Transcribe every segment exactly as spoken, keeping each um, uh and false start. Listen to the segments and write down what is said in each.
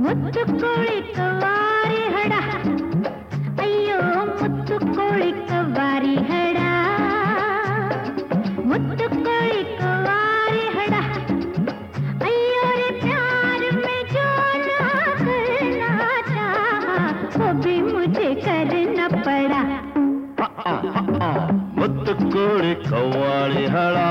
ಮುತ್ತು ಕೋಳಿ ಕವಾರಿ ಹಡ ಅಯ್ಯೋ ಮುತ್ತು ಕೋಳಿ ಕವಾರಿ ಹಡ ಮುತ್ತು ಕೋಳಿ कवारी हड़ा अय्यो रे प्यार में जो ना करना चाहा वो भी मुझे करना पड़ा मुत्तु कोड़ी कव्वाली हड़ा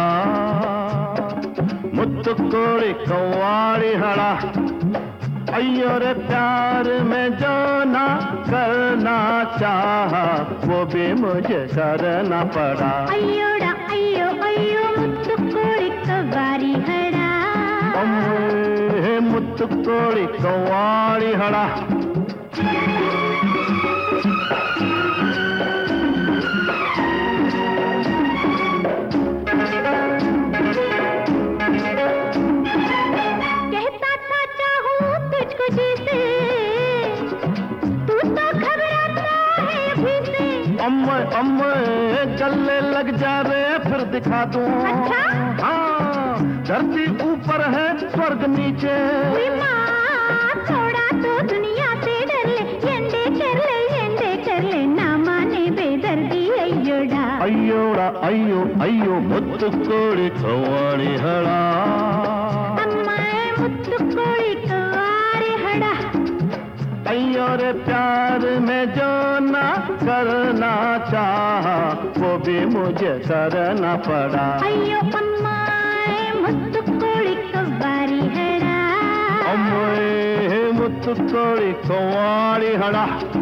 मुत्तु कोड़ी कव्वाली हड़ा अय्यो रे प्यार में जो ना करना चाहा वो भी मुझे करना पड़ा अय्योड़ा अय्यो अय्यो मुत्तु कोड़ी कव्वाली हड़ा अम्मे मुत्तु कोड़ी कव्वाली हड़ा कहता था चाहूं तुझको जैसे तू तो घबराता है अभी से अम्मे अम्मे गले लग जा रे फिर दिखा दूं अच्छा? हाँ धरती ऊपर है स्वर्ग नीचे हुई माँ थोड़ा तो दुनिया से डर ले एंडे कर ले एंडे कर ले ना माने बेदर्दी अय्योड़ा अय्योड़ा अय्यो अय्यो मुत्तु कोड़ी कव्वाली हड़ा अम्माए मुत्तु कोड़ी कवारी हड़ा अय्यो रे प्यार में जो ना करना चाहा वो भी मुझे करना पड़ा अय्यो अम्माए मुत्तु कोड़ी कवारी हड़ा अम्मे मुत्तु कोड़ी कव्वाली हड़ा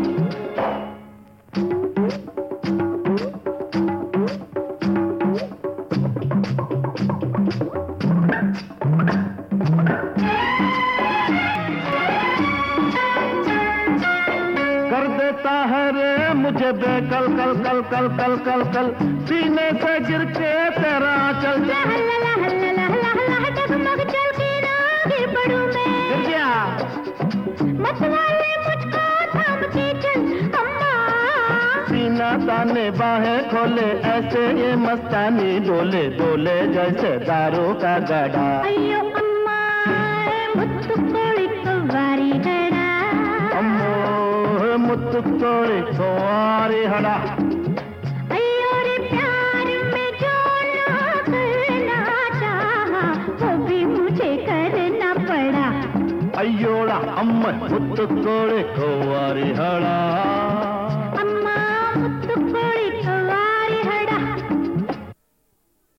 कर देता है रे मुझे बेकल कल कल कल कल कल कल सीने से गिर के तेरा चल ला ला ला ला ला ला ला डगमग चल के ना गिर पड़ूं मैं गिर गया मत वाले मुझको थाम के चल अम्मा सीना ताने बाहें खोले ऐसे ये मस्तानी डोले डोले जैसे दारू का गड़ा अय्यो अम्मा मुत्तु कोड़ी कवारी हड़ा अम्मो मुत्तु कोड़ी कव्वाली हड़ा अय्यो रे प्यार में जो ना करना चाहा वो भी मुझे करना पड़ा अय्योड़ा अम्मे मुत्तु कोड़ी कव्वाली हड़ा